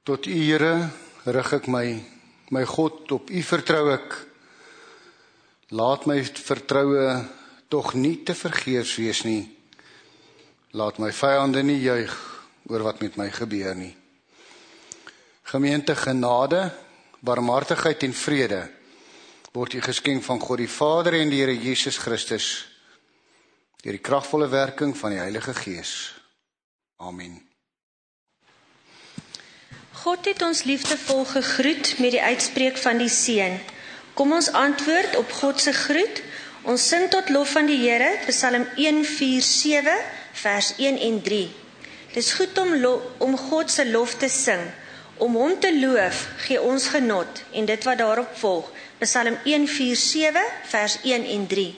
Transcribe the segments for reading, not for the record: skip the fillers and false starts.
Tot U, Here, rig ek my God, op U vertrou ek. Laat my vertroue tog nie te vergeefs wees nie. Laat my vyande nie juig oor wat met my gebeur nie. Gemeente, genade, barmhartigheid en vrede word U geskenk van God die Vader en die Here Jesus Christus, deur die kragvolle werking van die Heilige Gees. Amen. God het ons liefdevol gegroet met die uitspreek van die Seun. Kom ons antwoord op God se groet. Ons sing tot lof van die Here, Psalm 147, vers 1 en 3. Dis goed om God se lof te sing. Om hom te loof, gee ons genot. En dit wat daarop volg, Psalm 147, vers 1 en 3.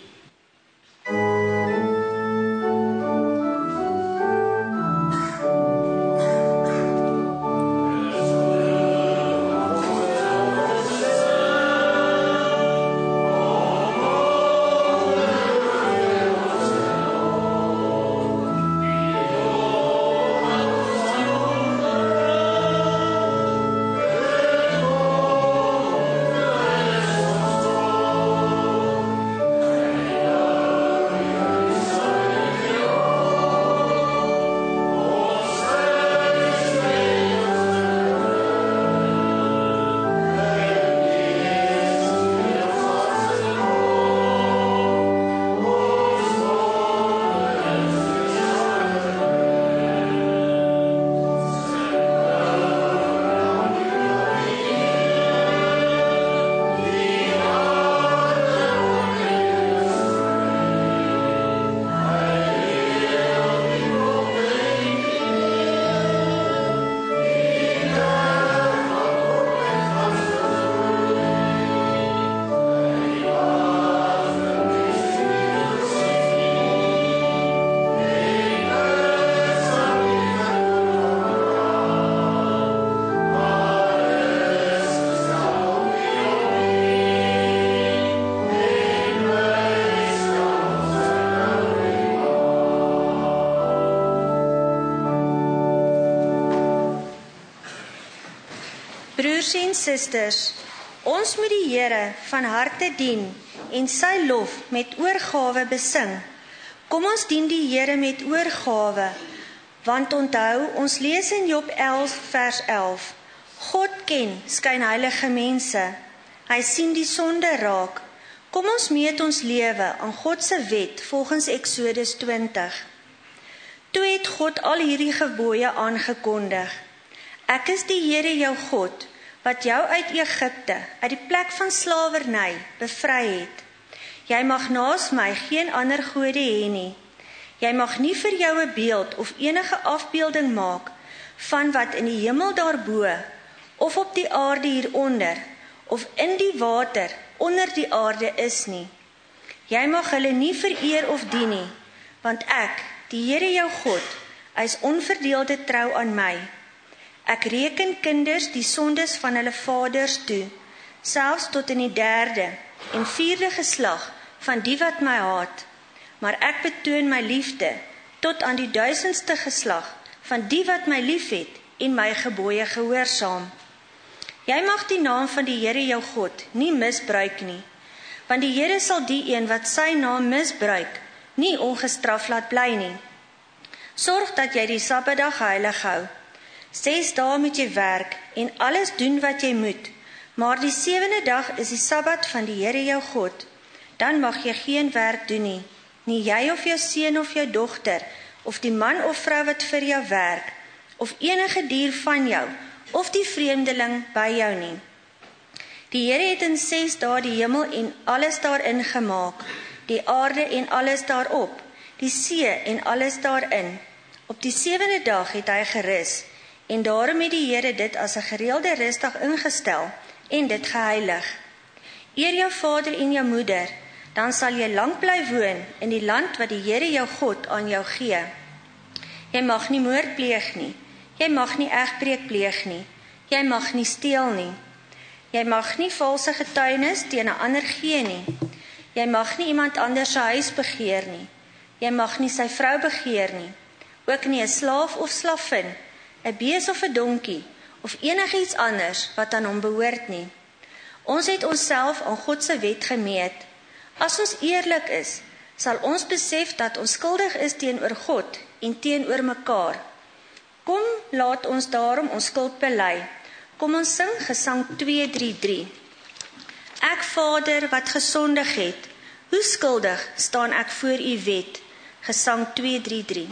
Broers en susters, ons moet die Here van harte dien en sy lof met oorgawe besing. Kom ons dien die Here met oorgawe, want onthou, ons lees in Job 11 vers 11. God ken skynheilige mense, hy sien die sonde raak. Kom ons meet ons lewe aan God se wet volgens Eksodus 20. Toe het God al hierdie gebooie aangekondig. Ek is die Here jou God, wat jou uit Egipte, uit die plek van slawerny, bevry het. Jy mag naas my geen ander gode hê nie. Jy mag nie vir jou 'n beeld of enige afbeelding maak van wat in die hemel daarbo, of op die aarde hieronder, of in die water onder die aarde is nie. Jy mag hulle nie vereer of dien nie, want ek, die Here jou God, is onverdeelde trou aan my. Ek reken kinders die sondes van hulle vaders toe, selfs tot in die 3de en 4de geslag van die wat my haat. Maar ek betoon my liefde tot aan die 1000ste geslag van die wat my liefhet en my gebooie gehoorsaam. Jy mag die naam van die Here jou God nie misbruik nie, want die Here sal die een wat sy naam misbruik, nie ongestraf laat bly nie. Sorg dat jy die Sabbatdag heilig hou. 6 dae moet jy werk en alles doen wat jy moet, maar die 7de dag is die Sabbat van die Here jou God. Dan mag jy geen werk doen nie, nie jy of jou seun of jou dogter, of die man of vrou wat vir jou werk, of enige dier van jou, of die vreemdeling by jou nie. Die Here het in 6 dae die hemel en alles daarin gemaak, die aarde en alles daarop, die see en alles daarin. Op die 7de dag het hy gerus, en daarom het die Here dit as 'n gereelde rusdag ingestel en dit geheilig. Eer jou vader en jou moeder, dan sal jy lank bly woon in die land wat die Here jou God aan jou gee. Jy mag nie moord pleeg nie, jy mag nie egbreek pleeg nie, jy mag nie steel nie, jy mag nie valse getuienis teen 'n ander gee nie, jy mag nie iemand anders se huis begeer nie, jy mag nie sy vrou begeer nie, ook nie 'n slaaf of slavin, 'n bees of 'n donkie, of enigiets anders wat aan hom behoort nie. Ons het onsself aan God se wet gemeet. As ons eerlik is, sal ons besef dat ons skuldig is teenoor God en teenoor mekaar. Kom, laat ons daarom ons skuld bely. Kom ons sing Gesang 233. Ek Vader wat gesondig het, hoe skuldig staan ek voor u wet. Gesang 233.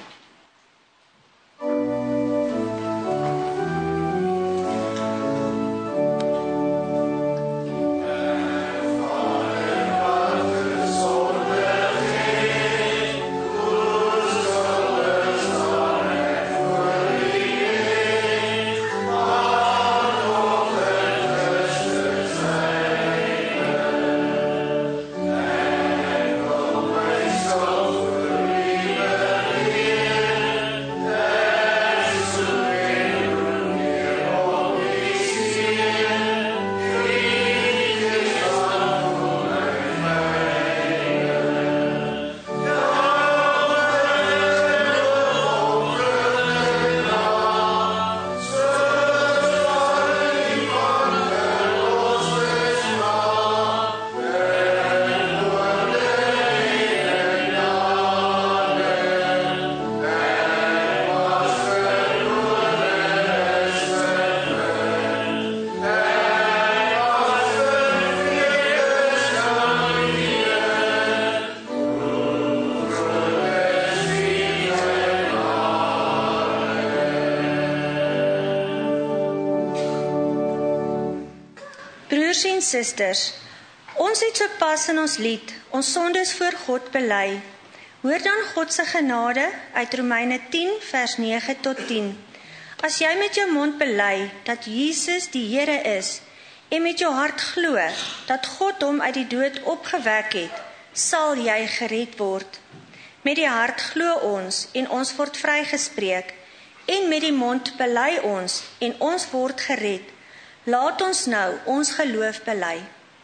Broers en susters, ons het sopas in ons lied ons sondes voor God bely. Hoor dan God se genade uit Romeine 10 vers 9 tot 10. As jy met jou mond bely dat Jesus die Here is en met jou hart glo dat God hom uit die dood opgewek het, sal jy gered word. Met die hart glo ons en ons word vrygespreek, en met die mond bely ons en ons word gered. Laat ons nou ons geloof bely.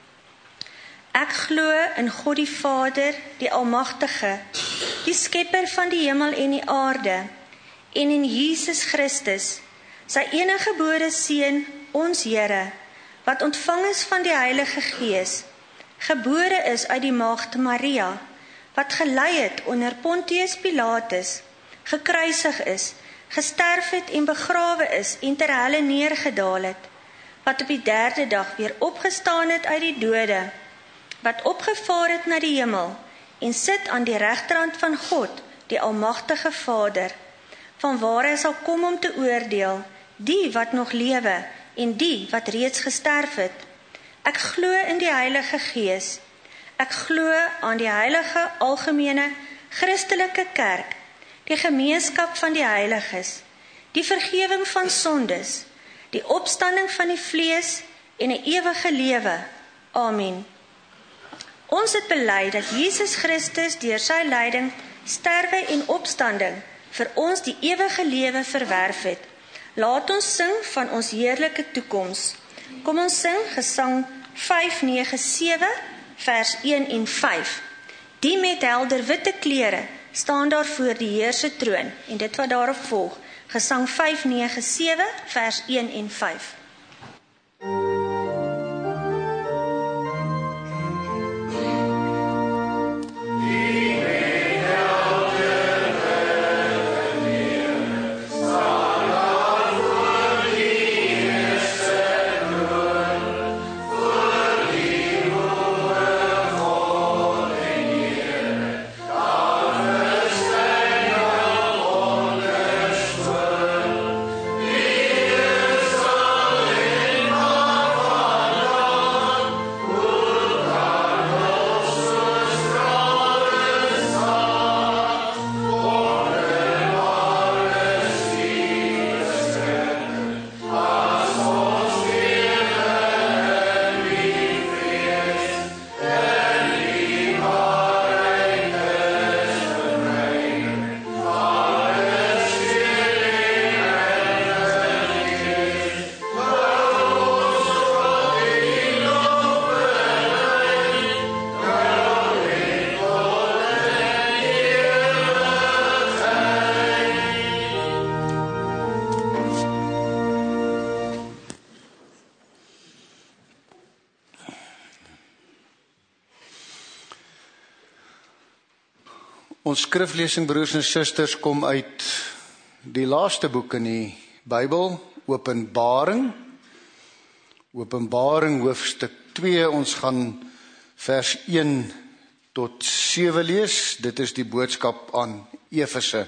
Ek glo in God die Vader, die Almagtige, die Skepper van die hemel en die aarde, en in Jesus Christus, sy eniggebore Seun, ons Here, wat ontvang is van die Heilige Gees, gebore is uit die maagd Maria, wat gelei het onder Pontius Pilatus, gekruisig is, gesterf het en begrawe is en ter helle neergedaal het, wat op die 3de dag weer opgestaan het uit die dode, wat opgevaar het na die hemel en sit aan die regterhand van God, die Almagtige Vader, vanwaar hy sal kom om te oordeel, die wat nog lewe en die wat reeds gesterf het. Ek glo in die Heilige Gees. Ek glo aan die heilige, algemene, Christelike kerk, die gemeenskap van die heiliges, die vergewing van sondes, die opstanding van die vlees en 'n ewige lewe. Amen. Ons het bely dat Jesus Christus deur sy lyding, sterwe en opstanding vir ons die ewige lewe verwerf het. Laat ons sing van ons heerlike toekoms. Kom ons sing Gesang 597 vers 1 en 5. Die met helder witte klere staan daar voor die Heer se troon, en dit wat daarop volg. Gesang 597 vers 1 en 5. Amen. Ons skriflesing, broers en susters, kom uit die laaste boek in die Bybel, Openbaring. Openbaring hoofstuk 2, ons gaan vers 1 tot 7 lees. Dit is die boodskap aan Efese.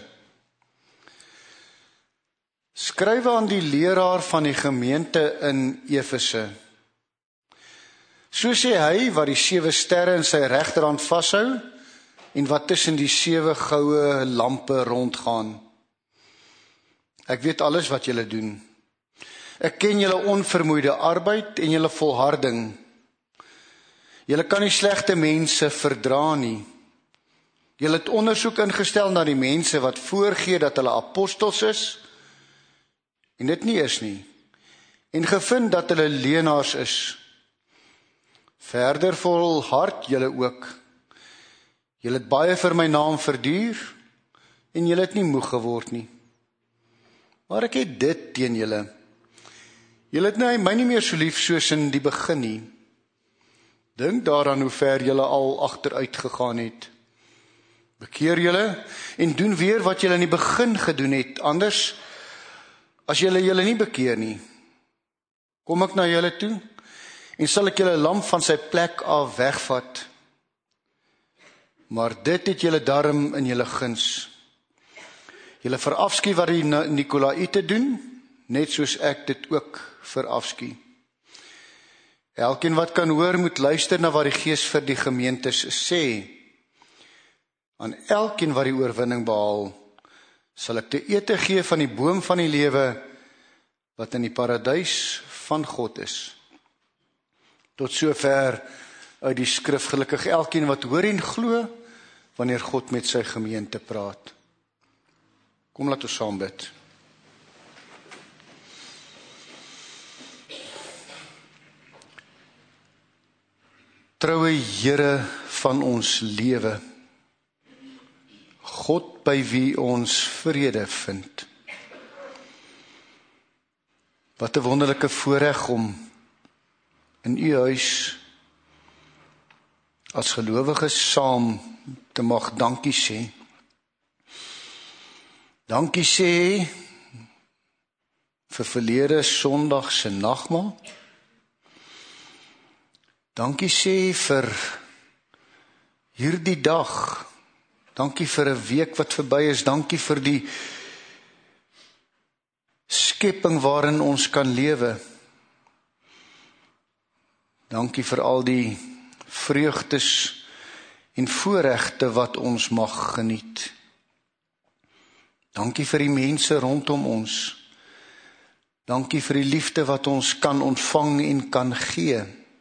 Skrywe aan die leraar van die gemeente in Efese. So sê hy wat die 7 sterre in sy regterhand vashou en wat tussen die 7 goue lampe rondgaan. Ek weet alles wat julle doen. Ek ken julle onvermoeide arbeid en julle volharding. Julle kan nie slegte mense verdra nie. Julle het ondersoek ingestel na die mense wat voorgee dat hulle apostels is, en dit nie is nie, en gevind dat hulle leenaars is. Verder volhard julle ook. Julle het baie vir my naam verduur, en julle het nie moeg geword nie. Maar ek het dit teen julle. Julle het my nie meer so lief soos in die begin nie. Dink daaraan hoe ver julle al agteruit gegaan het. Bekeer julle en doen weer wat julle in die begin gedoen het. Anders, as julle nie bekeer nie, kom ek na julle toe en sal ek julle lamp van sy plek af wegvat. Maar dit het julle darm in julle guns. Julle verafskie wat die Nikolaïte doen, net soos ek dit ook verafskie. Elkeen wat kan hoor, moet luister na wat die Gees vir die gemeentes sê. Aan elkeen wat die oorwinning behaal, sal ek te ete gee van die boom van die lewe, wat in die paradys van God is. Tot sover uit die skrif, gelukkig elkeen wat hoor en glo, wanneer God met sy gemeente praat. Kom, laat ons saam bid. Troue Here van ons lewe, God by wie ons vrede vind. Wat 'n wonderlike voorreg om in u huis as gelowiges saam te mag dankie sê. Dankie sê vir verlede Sondag se nagmaal. Dankie sê vir hierdie dag. Dankie vir 'n week wat verby is. Dankie vir die skepping waarin ons kan lewe. Dankie vir al die vreugdes en voorregte wat ons mag geniet. Dankie vir die mense rondom ons. Dankie vir die liefde wat ons kan ontvang en kan gee.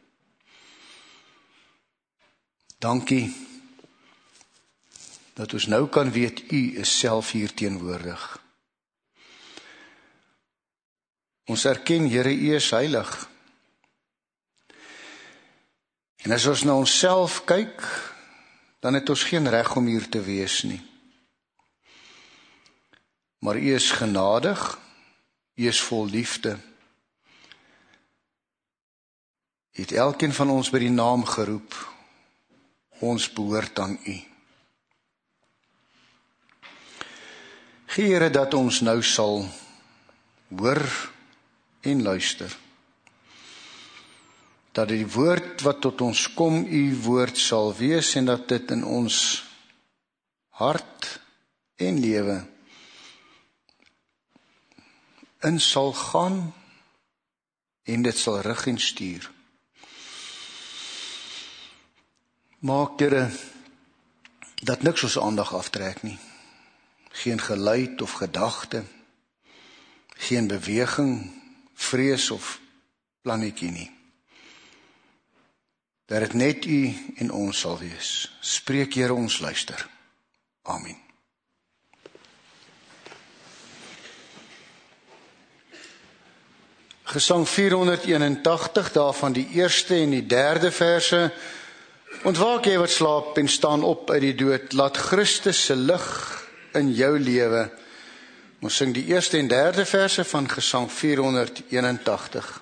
Dankie dat ons nou kan weet, u is self hier teenwoordig. Ons erken, Here, u is heilig. En as ons na onsself kyk, dan het ons geen reg om hier te wees nie. Maar u is genadig, u is vol liefde. U het elkeen van ons by die naam geroep. Ons behoort aan u. Gee, Here, dat ons nou sal hoor en luister. Dat die woord wat tot ons kom, u woord sal wees, en dat dit in ons hart en lewe in sal gaan, en dit sal rig en stuur. Maak, Here, dat niks ons aandag aftrek nie. Geen geluid of gedagte, geen beweging, vrees of plannetjie nie. Dat dit net u en ons sal wees. Spreek, Here, ons luister. Amen. Gesang 481, daarvan die eerste en die derde verse. Ontwaak jy wat slaap en staan op uit die dood, laat Christus se lig in jou lewe. Ons sing die eerste en derde verse van Gesang 481.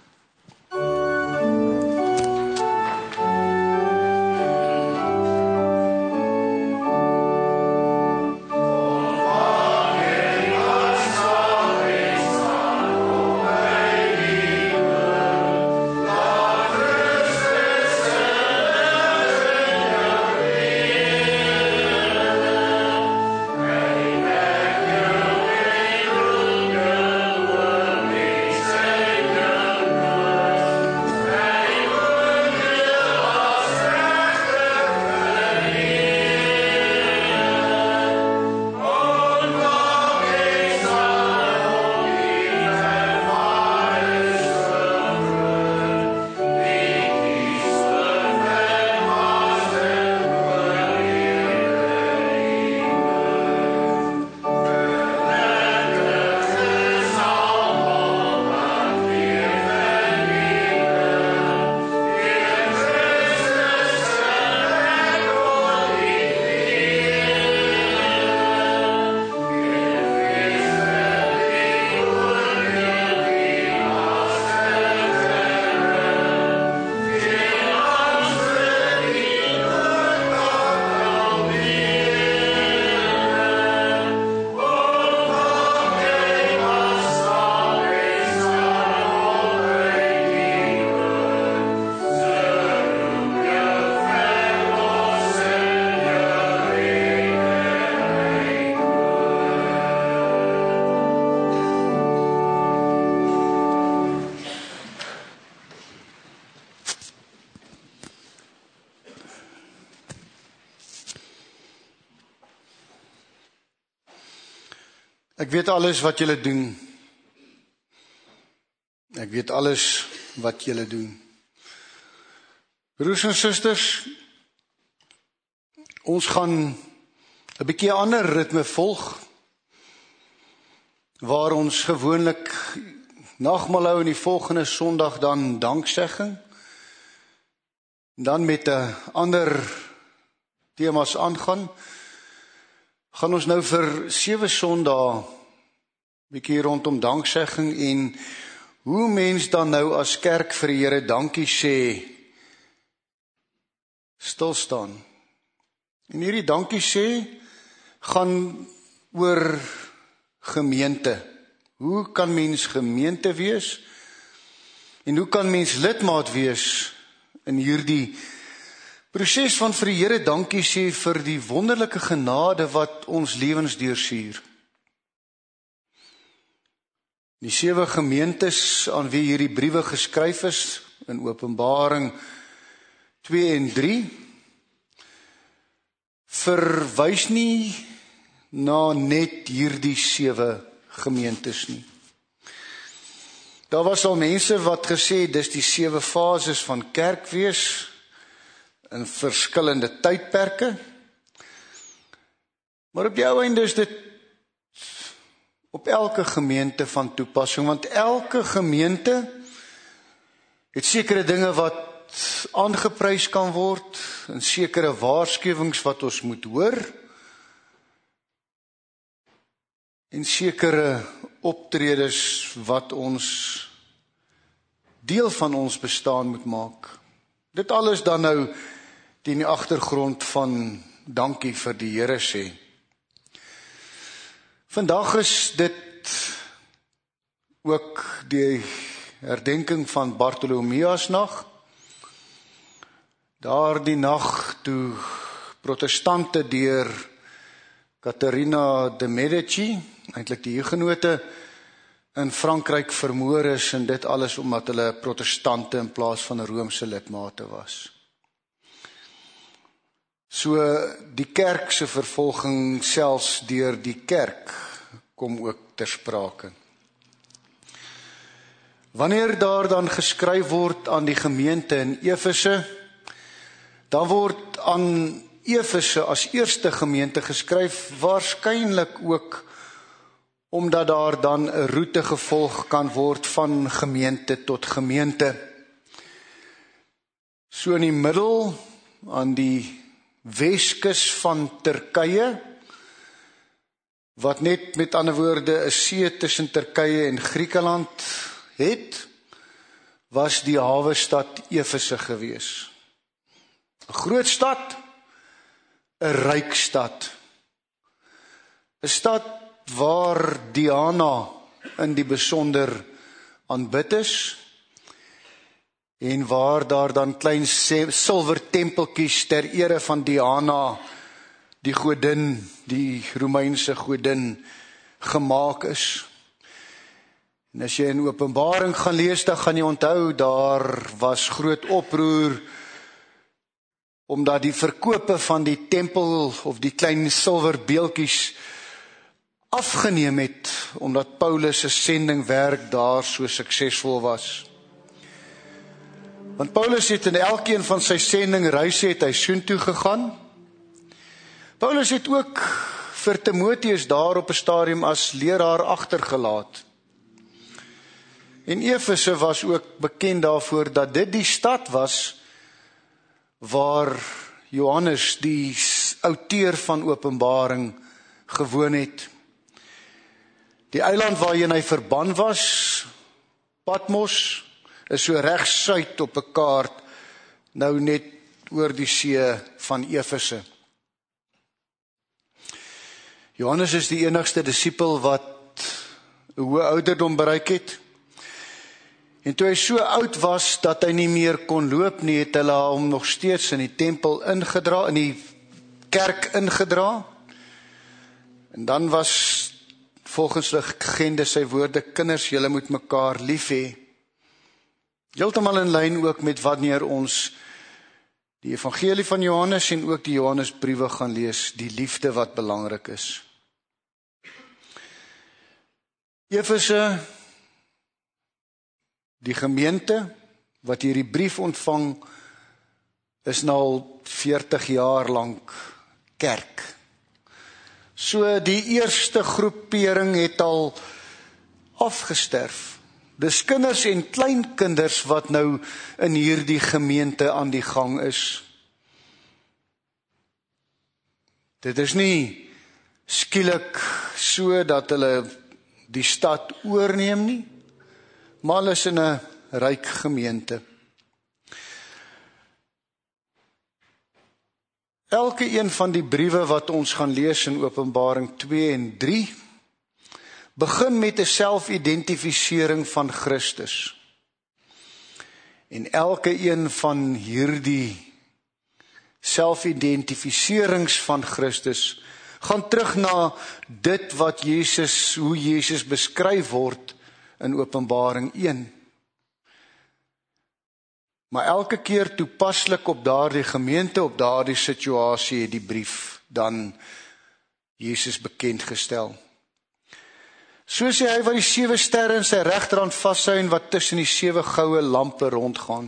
Ek weet alles wat julle doen. Ek weet alles wat julle doen. Broers en susters, ons gaan 'n bietjie ander ritme volg, waar ons gewoonlik nagmaal hou en die volgende Sondag dan danksegging, dan met 'n ander temas aangaan, gaan ons nou vir 7 Sondae bietjie rondom danksegging en hoe mens dan nou as kerk vir die Here dankie sê, stil staan. En hierdie dankie sê gaan oor gemeente. Hoe kan mens gemeente wees? En hoe kan mens lidmaat wees in hierdie proses van vir die Here dankie sê vir die wonderlike genade wat ons lewens deursuur? Die 7 gemeentes aan wie hierdie briewe geskryf is in Openbaring 2 en 3 verwys nie na net hierdie 7 gemeentes nie. Daar was al mense wat gesê dis die 7 fases van kerk wees in verskillende tydperke. Maar op die ou einde is dit op elke gemeente van toepassing, want elke gemeente het sekere dinge wat aangeprys kan word, en sekere waarskuwings wat ons moet hoor, en sekere optredes wat ons deel van ons bestaan moet maak. Dit alles dan nou teen die agtergrond van dankie vir die Here sê. Vandag is dit ook die herdenking van Bartolomeusnag. Daardie nag toe protestante deur Caterina de Medici, eintlik die hugenote in Frankryk vermoor is, en dit alles omdat hulle protestante in plaas van Romeinse lidmate was. So die kerk se vervolging selfs deur die kerk kom ook ter sprake. Wanneer daar dan geskryf word aan die gemeente in Efese, dan word aan Efese as eerste gemeente geskryf, waarskynlik ook omdat daar dan 'n roete gevolg kan word van gemeente tot gemeente. So in die middel, aan die Weskus van Turkye, wat net met ander woorde 'n see tussen Turkye en Griekeland het, was die hawestad Efese gewees. 'n Groot stad, 'n ryk stad. 'n Stad waar Diana in die besonder aanbid is, en waar daar dan klein silwer tempeltjies ter ere van Diana, die godin, die Romeinse godin, gemaak is. En as jy in Openbaring gaan lees, dan gaan jy onthou, daar was groot oproer, omdat die verkope van die tempel, of die klein silwer beeldjies, afgeneem het, omdat Paulus se sendingwerk daar so suksesvol was. Want Paulus het in elkeen van sy sendingreise het hy soontoe gegaan. Paulus het ook vir Timoteus daar op 'n stadium as leraar agtergelaat. En Efese was ook bekend daarvoor dat dit die stad was waar Johannes, die outeur van Openbaring, gewoon het. Die eiland waarheen hy verban was, Patmos, is so reg suid op 'n kaart, nou net oor die see van Efese. Johannes is die enigste disipel wat 'n hoë ouderdom bereik het. En toe hy so oud was dat hy nie meer kon loop nie, het hulle hom nog steeds in die tempel ingedra, in die kerk ingedra. En dan was volgens die legende sy woorde: kinders, julle moet mekaar lief hê. Heeltemal in lyn ook met wanneer ons die evangelie van Johannes en ook die Johannesbriewe gaan lees, die liefde wat belangrik is. Efese, die gemeente wat hierdie brief ontvang, is nou al 40 jaar lank kerk. So die eerste groepering het al afgesterf. Dis kinders en kleinkinders wat nou in hierdie gemeente aan die gang is. Dit is nie skielik so dat hulle die stad oorneem nie, maar hulle is in 'n ryk gemeente. Elke een van die briewe wat ons gaan lees in Openbaring 2 en 3, begin met 'n selfidentifisering van Christus. En elke een van hierdie selfidentifiserings van Christus gaan terug na dit wat hoe Jesus beskryf word in Openbaring 1. Maar elke keer toepaslik op daardie gemeente, op daardie situasie het die brief dan Jesus bekendgestel. So sê hy wat die 7 sterre in sy regterhand vashou en wat tussen die 7 goue lampe rondgaan.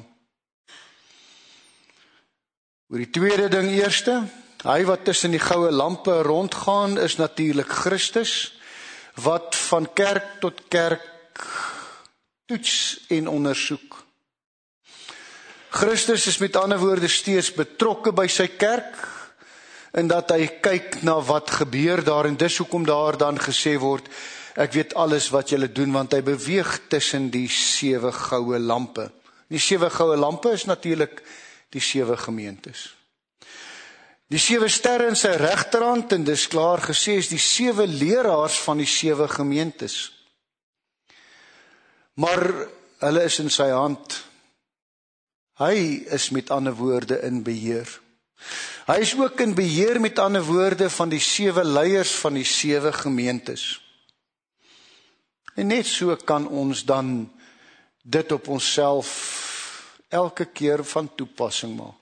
Oor die tweede ding eerste, hy wat tussen die goue lampe rondgaan is natuurlik Christus, wat van kerk tot kerk toets en ondersoek. Christus is met ander woorde steeds betrokke by sy kerk, en dat hy kyk na wat gebeur daar, en dis hoekom daar dan gesê word, ek weet alles wat julle doen, want hy beweeg tussen die 7 goue lampe. Die 7 goue lampe is natuurlik die 7 gemeentes. Die 7 sterre in sy regterhand, en dis klaar gesê, is die 7 leraars van die 7 gemeentes. Maar hulle is in sy hand. Hy is met ander woorde in beheer. Hy is ook in beheer met ander woorde van die 7 leiers van die 7 gemeentes. En net so kan ons dan dit op onsself elke keer van toepassing maak.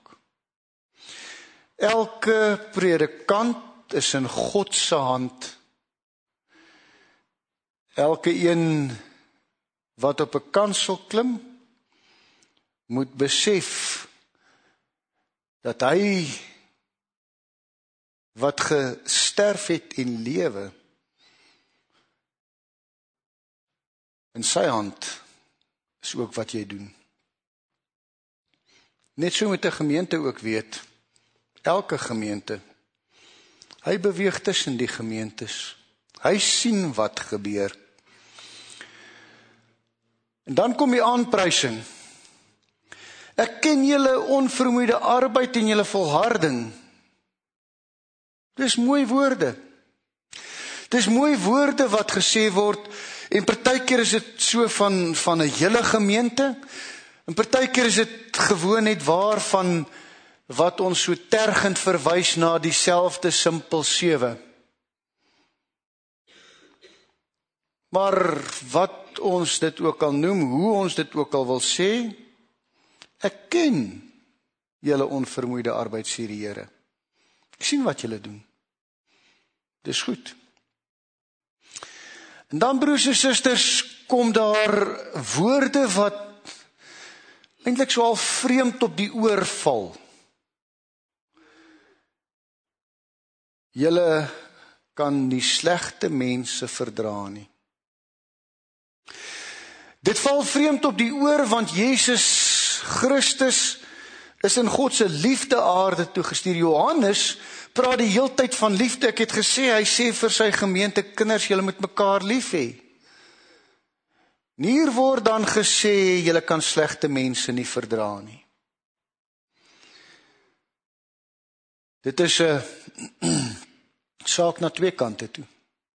Elke predikant is in God se hand. Elke een wat op 'n kansel klim, moet besef dat hy wat gesterf het en lewe, in sy hand is ook wat jy doen. Net so moet 'n gemeente ook weet, elke gemeente, hy beweeg tussen die gemeentes. Hy sien wat gebeur. En dan kom die aanprysing. Ek ken julle onvermoeide arbeid en julle volharding. Dis mooi woorde. Dis mooi woorde wat gesê word, en partykeer is dit so van 'n hele gemeente, en partykeer is dit gewoon net waar van wat ons so tergend verwys na dieselfde simpel 7. Maar wat ons dit ook al noem, hoe ons dit ook al wil sê, ek ken julle onvermoeide arbeid, sê die Here. Ek sien wat julle doen. Dis goed. En dan, broers en susters, kom daar woorde wat eintlik so al vreemd op die oor val. Julle kan nie slegte mense verdra nie. Dit val vreemd op die oor, want Jesus Christus is in God se liefde aarde toegestuur. Johannes praat die heeltyd van liefde. Ek het gesê, hy sê vir sy gemeente kinders, julle moet mekaar lief hê. Hier word dan gesê, julle kan slegte mense nie verdra nie. Dit is 'n saak na 2 kante toe.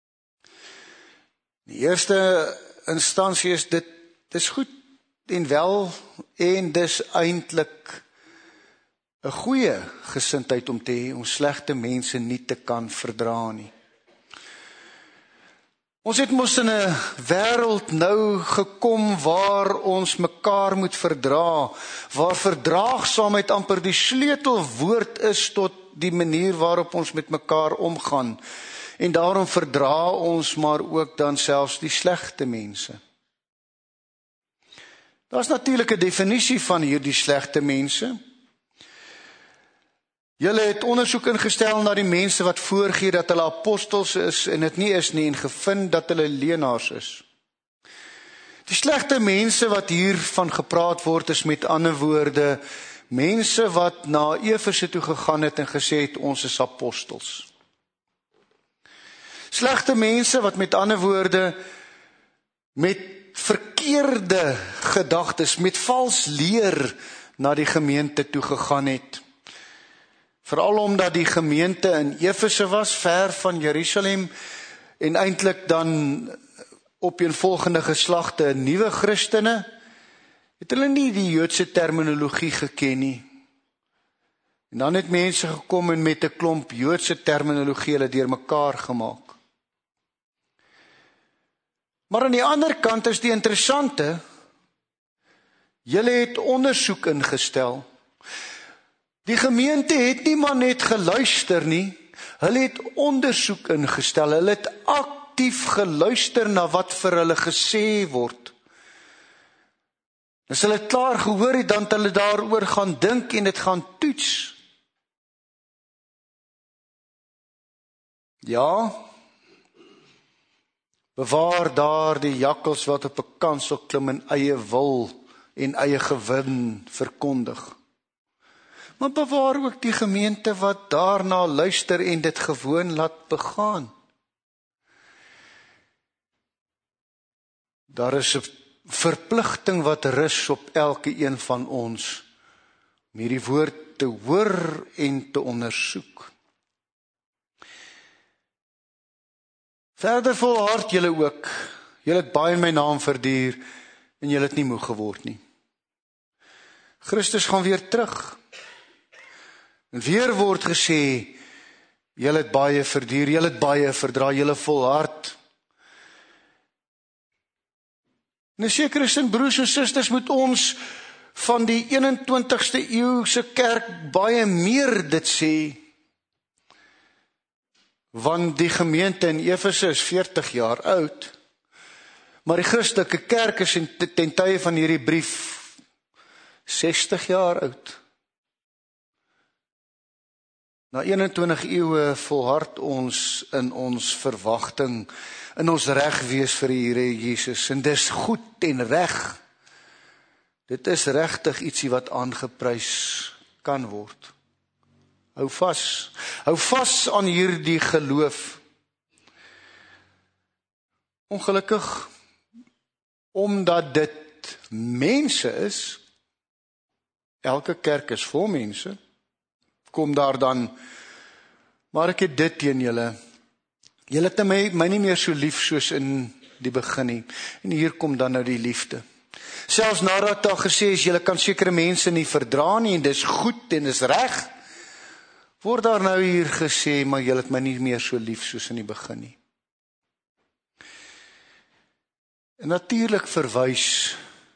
Die eerste instansie is dit is goed en wel, en dis eintlik 'n goeie gesindheid om te hê, om slegte mense nie te kan verdra nie. Ons het mos in 'n wêreld nou gekom waar ons mekaar moet verdra, waar verdraagsaamheid amper die sleutelwoord is tot die manier waarop ons met mekaar omgaan. En daarom verdra ons maar ook dan selfs die slegte mense. Daar's natuurlik 'n definisie van hierdie slegte mense. Julle het ondersoek ingestel na die mense wat voorgee dat hulle apostels is en dit nie is nie, en gevind dat hulle leenaars is. Die slegte mense wat hiervan gepraat word is met ander woorde mense wat na Efese toe gegaan het en gesê het ons is apostels. Slegte mense wat met ander woorde met verkeerde gedagtes, met vals leer na die gemeente toe gegaan het. Veral omdat die gemeente in Efese was, ver van Jerusalem, en eintlik dan opeenvolgende geslagte nuwe Christene, het hulle nie die Joodse terminologie geken nie. En dan het mense gekom en met 'n klomp Joodse terminologie hulle deurmekaar gemaak. Maar aan die ander kant is die interessante, julle het ondersoek ingestel. Die gemeente het nie maar net geluister nie, hulle het ondersoek ingestel, hulle het aktief geluister na wat vir hulle gesê word. As hulle klaar gehoor het, dan het hulle daaroor gaan dink en dit gaan toets. Ja, bewaar daar die jakkals wat op 'n kansel klim en eie wil en eie gewin verkondig. Maar bewaar ook die gemeente wat daarna luister en dit gewoon laat begaan. Daar is 'n verpligting wat rus op elke een van ons om hierdie woord te hoor en te ondersoek. Verder volhard julle ook. Julle het baie in my naam verduur en julle het nie moeg geword nie. Christus gaan weer terug. En weer word gesê, julle het baie verduur, julle het baie verdra, julle volhard. En sekere sin, broers en susters, moet ons van die 21ste eeuse kerk baie meer dit sê. Want die gemeente in Efese is 40 jaar oud, maar die Christelike kerk is ten tye van hierdie brief 60 jaar oud. Na 21 eeue volhard ons in ons verwagting, in ons regwees vir die Here Jesus, en dis goed en reg. Dit is regtig ietsie wat aangeprys kan word. Hou vas aan hierdie geloof. Ongelukkig, omdat dit mense is, elke kerk is vol mense, kom daar dan, maar ek het dit teen julle. Julle het my nie meer so lief soos in die begin nie. En hier kom dan nou die liefde. Selfs nadat daar gesê is, julle kan sekere mense nie verdra nie, en dis goed en dis reg, word daar nou hier gesê, maar julle het my nie meer so lief soos in die begin nie. En natuurlik verwys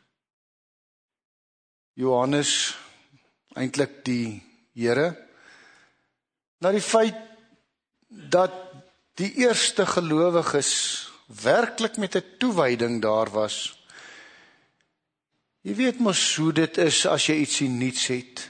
Johannes, eintlik die Here, na die feit dat die eerste gelowiges werklik met 'n toewyding daar was. Jy weet mos hoe dit is as jy ietsie nuuts het.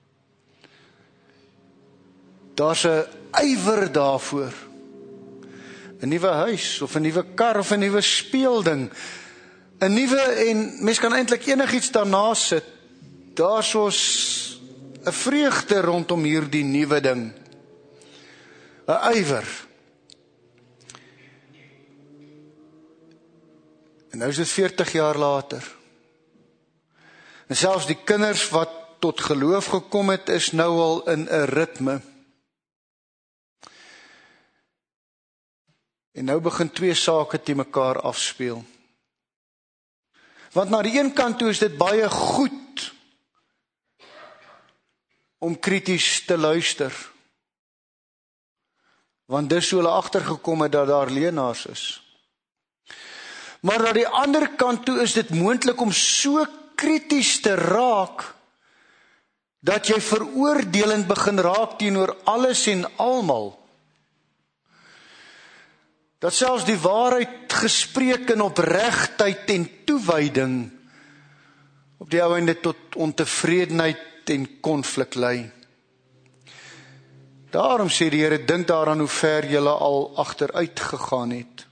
Daar's 'n ywer daarvoor. 'n Nuwe huis of 'n nuwe kar of 'n nuwe speelding. 'n Nuwe, en mens kan eintlik enigiets daarna sit. Daar's ons 'n vreugde rondom hierdie nuwe ding. 'n Ywer. En nou is dit 40 jaar later. En selfs die kinders wat tot geloof gekom het, is nou al in 'n ritme. En nou begin twee sake te mekaar afspeel. Want na die een kant toe is dit baie goed om krities te luister. Want dis hoe hulle agtergekom het dat daar leenaars is. Maar na die ander kant toe is dit moontlik om so krities te raak, dat jy veroordelend begin raak teenoor alles en almal. dat selfs die waarheid gespreek in opregtheid en toewyding op die ou einde tot ontevredenheid en konflik lei. Daarom sê die Here, dink daaraan hoe ver julle al agteruit gegaan het.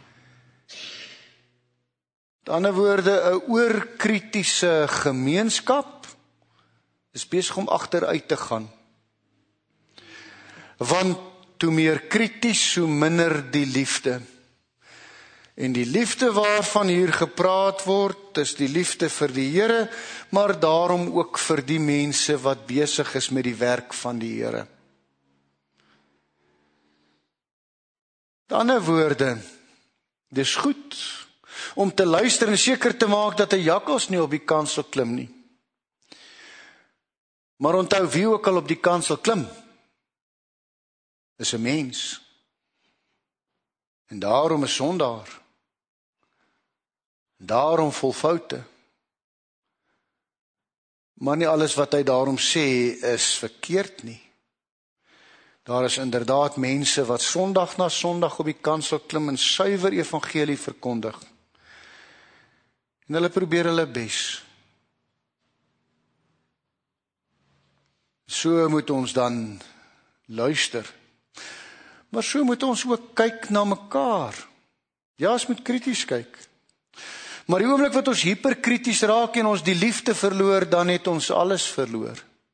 Met ander woorde, 'n oorkritiese gemeenskap is besig om agteruit te gaan. Want hoe meer krities, hoe minder die liefde. En die liefde waarvan hier gepraat word, is die liefde vir die Here, maar daarom ook vir die mense wat besig is met die werk van die Here. Met ander woorde, dis goed om te luister en seker te maak dat 'n jakkals nie op die kansel klim nie. Maar onthou, wie ook al op die kansel klim, is 'n mens. En daarom 'n sondaar. Daarom vol foute. Maar nie alles wat hy daarom sê is verkeerd nie. Daar is inderdaad mense wat Sondag na Sondag op die kansel klim en suiwer evangelie verkondig. En hulle probeer hulle bes. So moet ons dan luister. Maar so moet ons ook kyk na mekaar. Ja, ons moet krities kyk. Maar die oomblik wat ons hyperkrities raak en ons die liefde verloor, dan het ons alles verloor.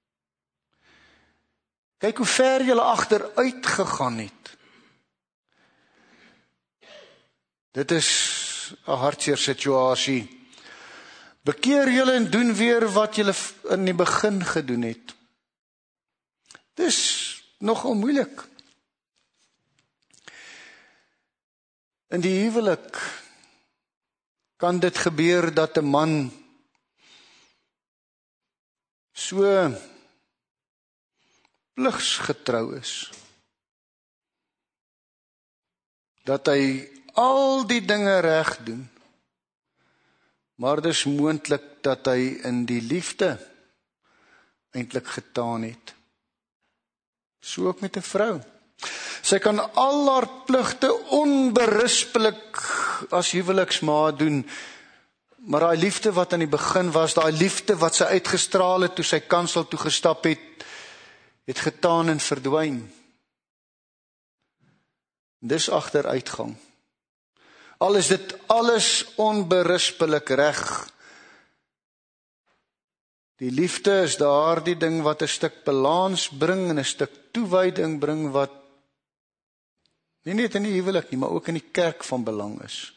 Kyk hoe ver julle agteruit gegaan het. Dit is 'n hartseer situasie. Bekeer julle en doen weer wat julle in die begin gedoen het. Dis nogal moeilik. In die huwelik kan dit gebeur dat 'n man so pligsgetrou is, dat hy al die dinge reg doen, maar dis moontlik dat hy in die liefde eintlik getaan het. So ook met 'n vrou. Sy kan al haar pligte onberispelik as huweliksmaat doen, maar daai liefde wat aan die begin was, daai liefde wat sy uitgestraal het toe sy kansel toe gestap het, het getaan en verdwyn. Dis agteruitgang. Al is dit alles onberispelik reg. Die liefde is daardie ding wat 'n stuk balans bring en 'n stuk toewyding bring wat nie net in die huwelik nie, maar ook in die kerk van belang is.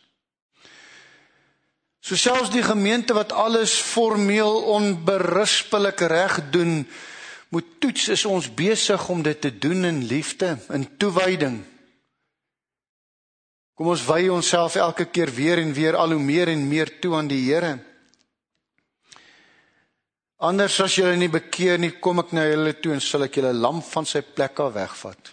So selfs die gemeente wat alles formeel onberispelik reg doen, moet toets, is ons besig om dit te doen in liefde, in toewyding. Kom ons wy onsself elke keer weer en weer al hoe meer en meer toe aan die Here. Anders as julle nie bekeer nie, kom ek na julle toe en sal ek julle lam van sy plek af wegvat.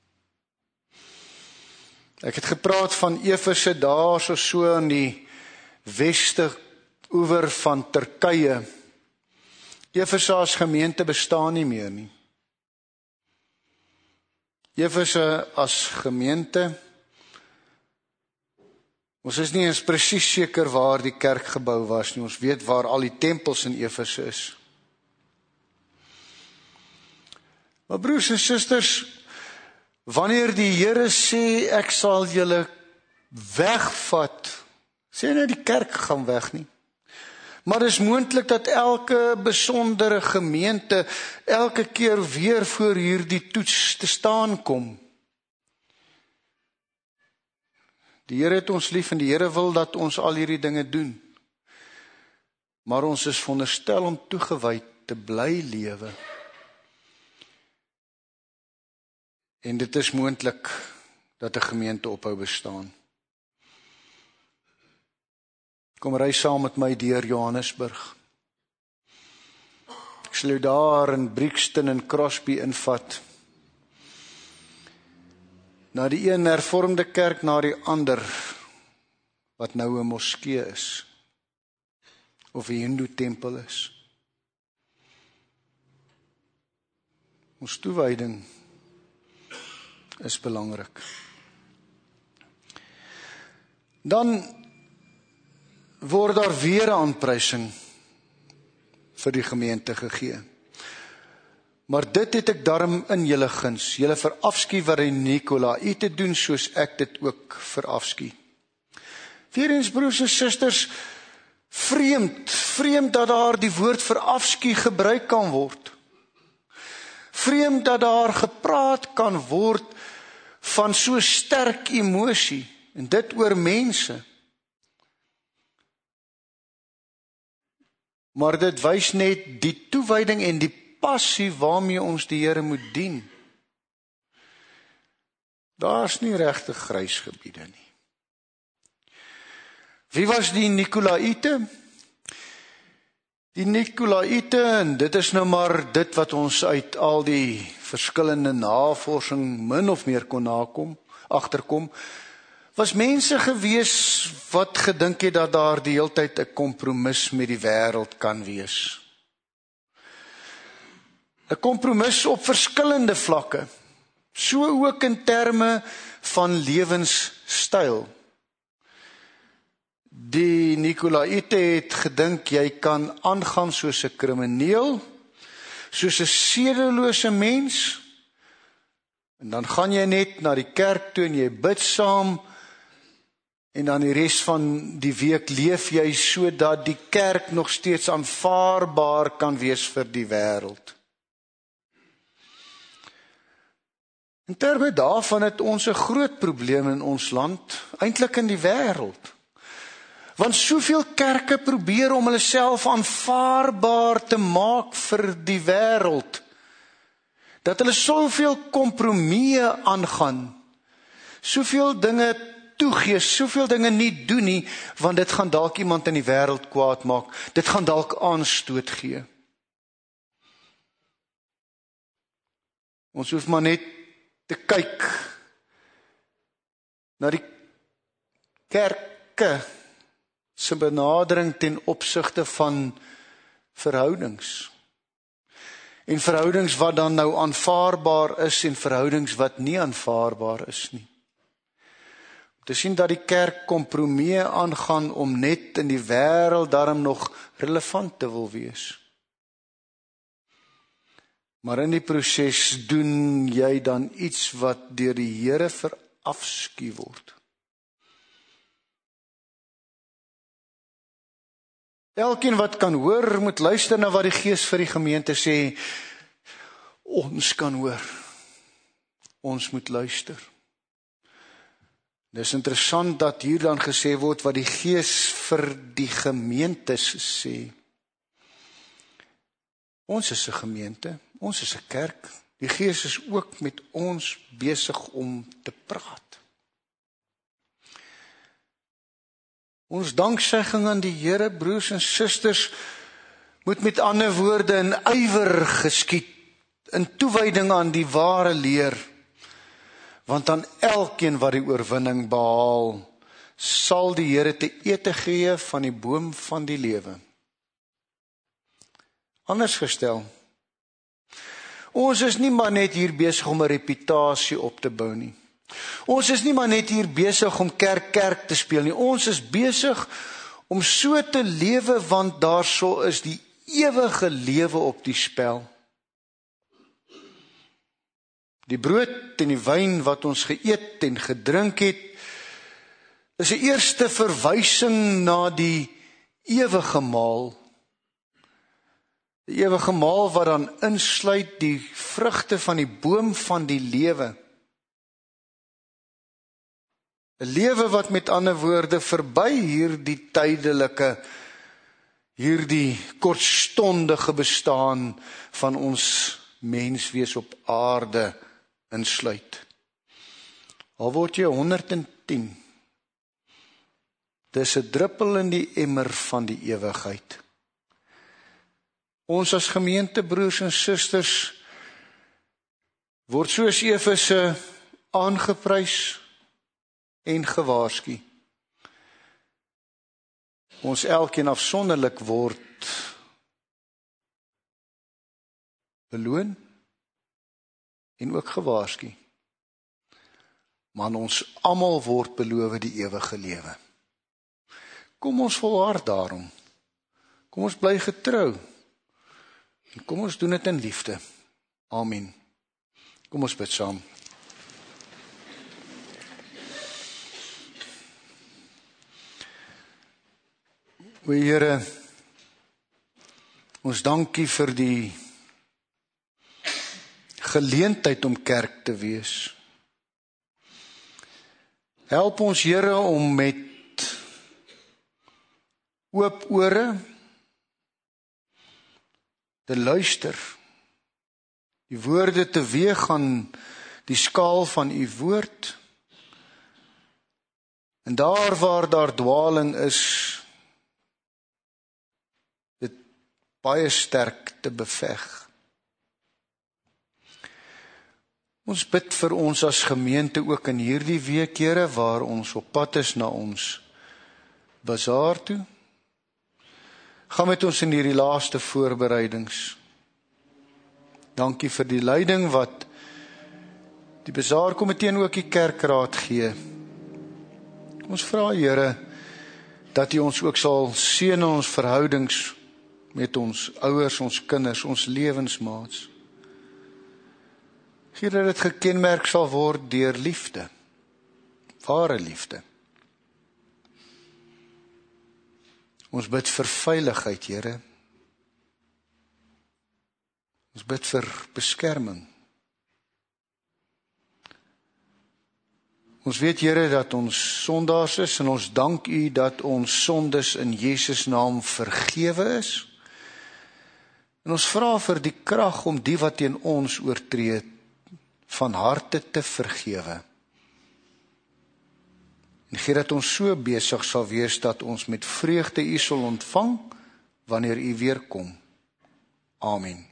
Ek het gepraat van Efese daar so aan die weste oewer van Turkye. Efese as gemeente bestaan nie meer nie. Efese as gemeente, ons is nie eens presies seker waar die kerkgebou was nie. Ons weet waar al die tempels in Efese is. Maar broers en susters, wanneer die Here sê ek sal julle wegvat, sê nie die kerk gaan weg nie. Maar dis moontlik dat elke besondere gemeente elke keer weer voor hierdie toets te staan kom. Die Here het ons lief en die Here wil dat ons al hierdie dinge doen. Maar ons is veronderstel om toegewy te bly lewe. En dit is moontlik dat 'n gemeente ophou bestaan. Kom ry saam met my deur Johannesburg. Ek sal jou daar in Brixton en Crosby invat. Na die een hervormde kerk, na die ander, wat nou 'n moskee is. Of 'n Hindoe tempel is. Ons toewyding is belangrik. Dan word daar weer 'n aanprysing vir die gemeente gegee. Maar dit het ek darm in julle guns. Julle verafskie wat die Nikolaïte doen, soos ek dit ook verafskie. Weer eens, broers en susters, vreemd dat daar die woord verafskie gebruik kan word. Vreemd dat daar gepraat kan word van so sterk emosie, en dit oor mense. Maar dit wys net die toewyding en die passie waarmee ons die Here moet dien. Daar's nie regte grys gebiede nie. Wie was die Nikolaïte? Die Nikolaïte, en dit is nou maar dit wat ons uit al die verskillende navorsing min of meer kon agterkom, was mense gewees wat gedink het dat daar die heeltyd 'n kompromis met die wêreld kan wees. 'n Kompromis op verskillende vlakke, so ook in terme van lewenstyl. Die Nikolaïte het gedink jy kan aangaan soos 'n krimineel, soos 'n sedelose mens, en dan gaan jy net na die kerk toe en jy bid saam, en dan die res van die week leef jy sodat die kerk nog steeds aanvaarbaar kan wees vir die wêreld. In terme daarvan het ons 'n groot probleem in ons land, eintlik in die wêreld. Want soveel kerke probeer om hulle self aanvaarbaar te maak vir die wêreld, dat hulle soveel kompromieë aangaan, soveel dinge toegee, soveel dinge nie doen nie, want dit gaan dalk iemand in die wêreld kwaad maak, dit gaan dalk aanstoot gee. Ons hoef maar net te kyk na die kerke se benadering ten opsigte van verhoudings. En verhoudings wat dan nou aanvaarbaar is en verhoudings wat nie aanvaarbaar is nie. Om te sien dat die kerk kompromieë aangaan om net in die wêreld daarom nog relevant te wil wees. Maar in die proses doen jy dan iets wat deur die Here verafskie word. Elkeen wat kan hoor, moet luister na wat die Gees vir die gemeente sê. Ons kan hoor. Ons moet luister. Dis interessant dat hier dan gesê word wat die Gees vir die gemeentes sê. Ons is 'n gemeente, ons is 'n kerk. Die Gees is ook met ons besig om te praat. Ons danksegging aan die Here, broers en susters, moet met ander woorde in ywer geskied, in toewyding aan die ware leer, want aan elkeen wat die oorwinning behaal, sal die Here te ete gee van die boom van die lewe. Anders gestel, ons is nie maar net hier besig om 'n reputasie op te bou nie. Ons is nie maar net hier besig om kerk te speel nie. Ons is besig om so te lewe, want daarso is die ewige lewe op die spel. Die brood en die wyn wat ons geëet en gedrink het, is 'n eerste verwysing na die ewige maal. Die ewige maal wat dan insluit die vrugte van die boom van die lewe. 'n lewe wat met ander woorde verby hierdie tydelike, hierdie kortstondige bestaan van ons menswees op aarde insluit. Al word jy 110. Dis 'n druppel in die emmer van die ewigheid. Ons as gemeente, broers en susters, word soos Efese aangeprys en gewaarsku. Ons elkeen afsonderlik word beloon en ook gewaarsku. Maar ons almal word beloof die ewige lewe. Kom ons volhard daarom. Kom ons bly getrou. En kom ons doen dit in liefde. Amen. Kom ons bid saam. O Here, ons dankie vir die geleentheid om kerk te wees. Help ons Here om met oop ore te luister, die woorde te weeg aan die skaal van u woord, en daar waar daar dwaling is, dit baie sterk te beveg. Ons bid vir ons as gemeente ook in hierdie week, Here, waar ons op pad is na ons bazaar toe. Gaan met ons in hierdie laaste voorbereidings. Dankie vir die leiding wat die bazaarkomitee en ook die kerkraad gee. Ons vra, Here, dat U ons ook sal seën in ons verhoudings met ons ouers, ons kinders, ons lewensmaats. Gee dat dit gekenmerk sal word deur liefde, ware liefde. Ons bid vir veiligheid, Here. Ons bid vir beskerming. Ons weet, Here, dat ons sondaars is en ons dank U dat ons sondes in Jesus naam vergewe is. En ons vra vir die krag om die wat teen ons oortree van harte te vergewe. En gee dat ons so besig sal wees dat ons met vreugde U sal ontvang wanneer U weer kom. Amen.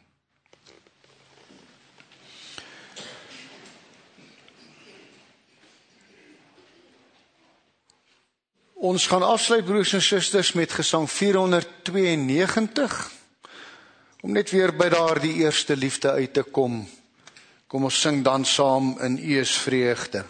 Ons gaan afsluit, broers en susters, met gesang 492, om net weer by daardie eerste liefde uit te kom. Kom ons sing dan saam in U is vreugde.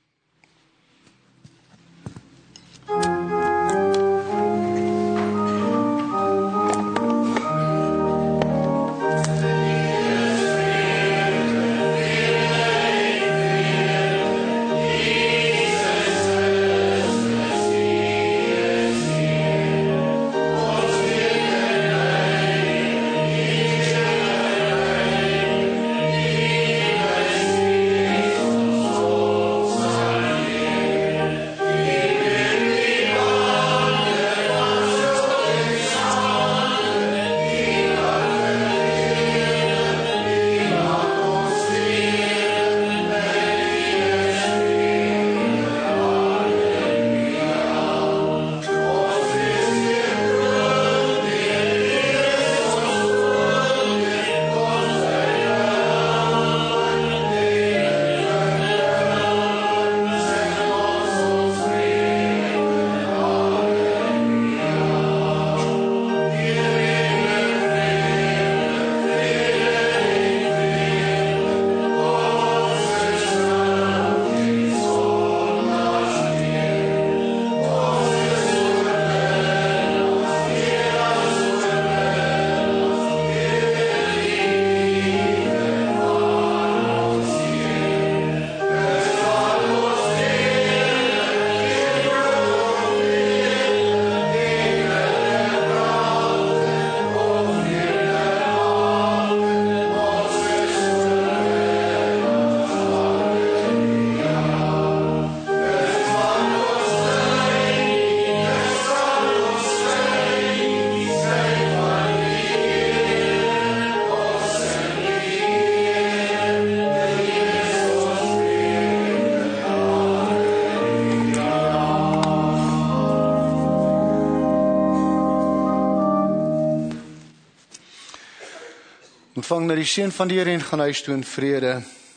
Ontvang na die seën van die Here en gaan huis toe in vrede.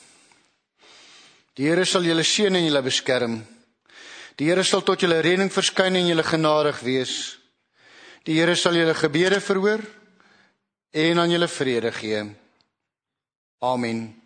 Die Here sal julle seën en julle beskerm. Die Here sal tot julle redding verskyn en julle genadig wees. Die Here sal julle gebede verhoor en aan julle vrede gee. Amen.